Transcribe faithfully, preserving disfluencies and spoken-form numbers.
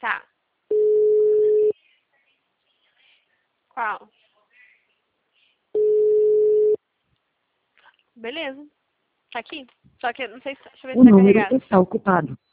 Tá. Qual? Beleza. Tá aqui. Só que eu não sei se... Deixa eu ver O se tá número carregado. está ocupado.